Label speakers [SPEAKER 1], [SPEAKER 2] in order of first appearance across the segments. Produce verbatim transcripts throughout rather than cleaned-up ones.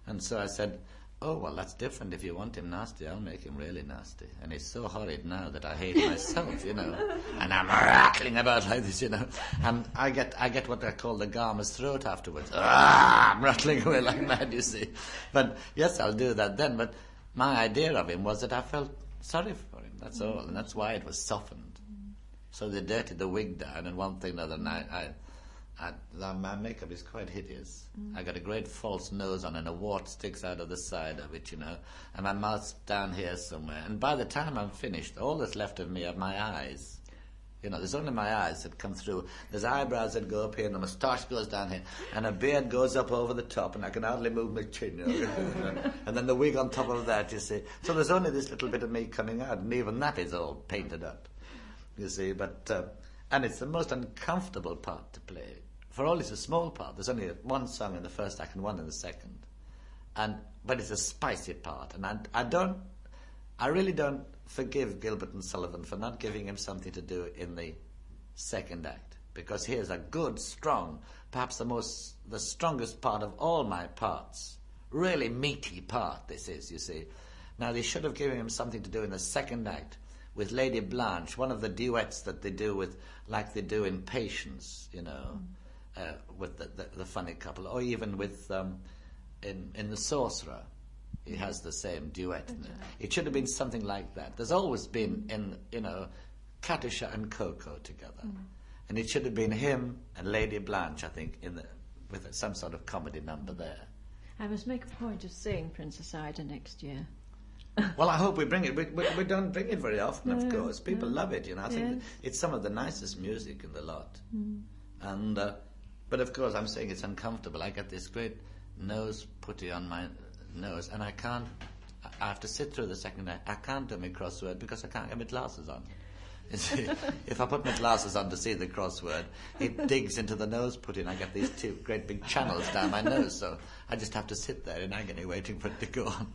[SPEAKER 1] And so I said, oh, well, that's different. If you want him nasty, I'll make him really nasty. And he's so horrid now that I hate myself, you know. And I'm rattling about like this, you know. And I get I get what I call the Garmer's throat afterwards. Ah, I'm rattling away like mad, you see. But, yes, I'll do that then. But my idea of him was that I felt sorry for him, that's all. And that's why it was softened. So they dirtied the wig down, and one thing or another, and I... I I, my makeup is quite hideous. Mm. I got a great false nose on, and a wart sticks out of the side of it, you know, and my mouth's down here somewhere. And by the time I'm finished, all that's left of me are my eyes. You know, there's only my eyes that come through. There's eyebrows that go up here, and a moustache goes down here, and a beard goes up over the top, and I can hardly move my chin. You know? And then the wig on top of that, you see. So there's only this little bit of me coming out, and even that is all painted up, you see. But uh, and it's the most uncomfortable part to play. For all it's a small part. There's only one song in the first act and one in the second, and but it's a spicy part. And I, I don't, I really don't forgive Gilbert and Sullivan for not giving him something to do in the second act, because here's a good, strong, perhaps the most, the strongest part of all my parts. Really meaty part. This is, you see. Now they should have given him something to do in the second act with Lady Blanche, one of the duets that they do with, like they do in Patience, you know. Mm. Uh, with the, the, the funny couple, or even with um, in in The Sorcerer, he has the same duet. In it. It should have been something like that. There's always been in you know, Katusha and Coco together, mm. and it should have been him and Lady Blanche, I think, in the with some sort of comedy number there.
[SPEAKER 2] I must make a point of seeing Princess Ida next year.
[SPEAKER 1] Well, I hope we bring it. We, we, we don't bring it very often,
[SPEAKER 2] no,
[SPEAKER 1] of course. People
[SPEAKER 2] no.
[SPEAKER 1] love it, you know. I think
[SPEAKER 2] yes.
[SPEAKER 1] it's some of the nicest music in the lot,
[SPEAKER 2] mm.
[SPEAKER 1] and. Uh, But of course, I'm saying it's uncomfortable. I get this great nose putty on my nose, and I can't. I have to sit through the second act. I can't do my crossword because I can't get my glasses on. You see, if I put my glasses on to see the crossword, it digs into the nose putty, and I get these two great big channels down my nose. So I just have to sit there in agony waiting for it to go on.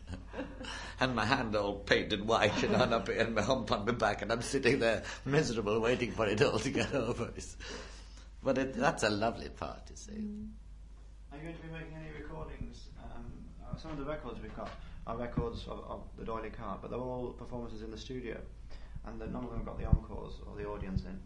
[SPEAKER 1] And my hand all painted white, you know, and up here, and my hump on my back, and I'm sitting there miserable waiting for it all to get over. It's, But it, that's a lovely part, you see.
[SPEAKER 3] Are you going to be making any recordings? Um, uh, some of the records we've got are records of, of the D'Oyly Carte, but they're all performances in the studio, and none of them have got the encores or the audience in.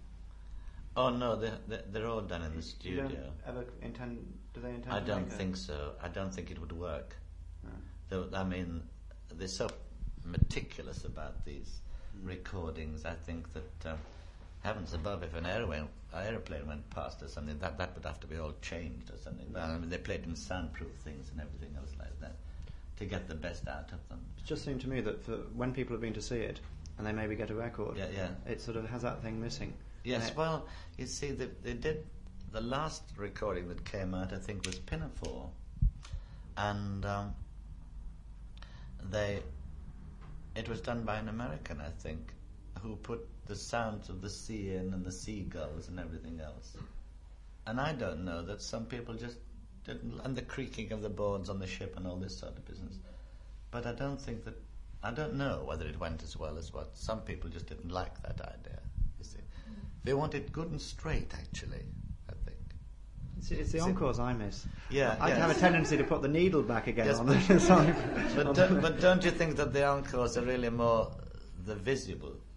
[SPEAKER 1] Oh no, they're, they're, they're all done in the studio.
[SPEAKER 3] You don't ever intend? Do they intend?
[SPEAKER 1] I
[SPEAKER 3] to
[SPEAKER 1] don't
[SPEAKER 3] make
[SPEAKER 1] think
[SPEAKER 3] a...
[SPEAKER 1] so. I don't think it would work.
[SPEAKER 3] No.
[SPEAKER 1] Though, I mean, they're so meticulous about these
[SPEAKER 3] mm.
[SPEAKER 1] recordings. I think that uh, heavens above, if an airplane aeroplane went past or something, that that would have to be all changed or something. Well, I mean, they played in soundproof things and everything else like that to get the best out of them.
[SPEAKER 3] It just seemed to me that for when people have been to see it and they maybe get a record,
[SPEAKER 1] yeah, yeah.
[SPEAKER 3] it sort of has that thing missing.
[SPEAKER 1] Yes,
[SPEAKER 3] it,
[SPEAKER 1] well, you see, they, they did, the last recording that came out, I think, was Pinafore, and um, they, it was done by an American, I think, who put the sounds of the sea in and the seagulls and everything else. And I don't know that some people just didn't, and the creaking of the boards on the ship and all this sort of business. But I don't think that, I don't know whether it went as well as what some people just didn't like that idea, you see. They wanted good and straight, actually, I think.
[SPEAKER 3] It's, it's the encores I miss.
[SPEAKER 1] Yeah,
[SPEAKER 3] I
[SPEAKER 1] yes.
[SPEAKER 3] have a tendency to put the needle back again
[SPEAKER 1] yes,
[SPEAKER 3] on the song.
[SPEAKER 1] But, do, but don't you think that the encores are really more the visible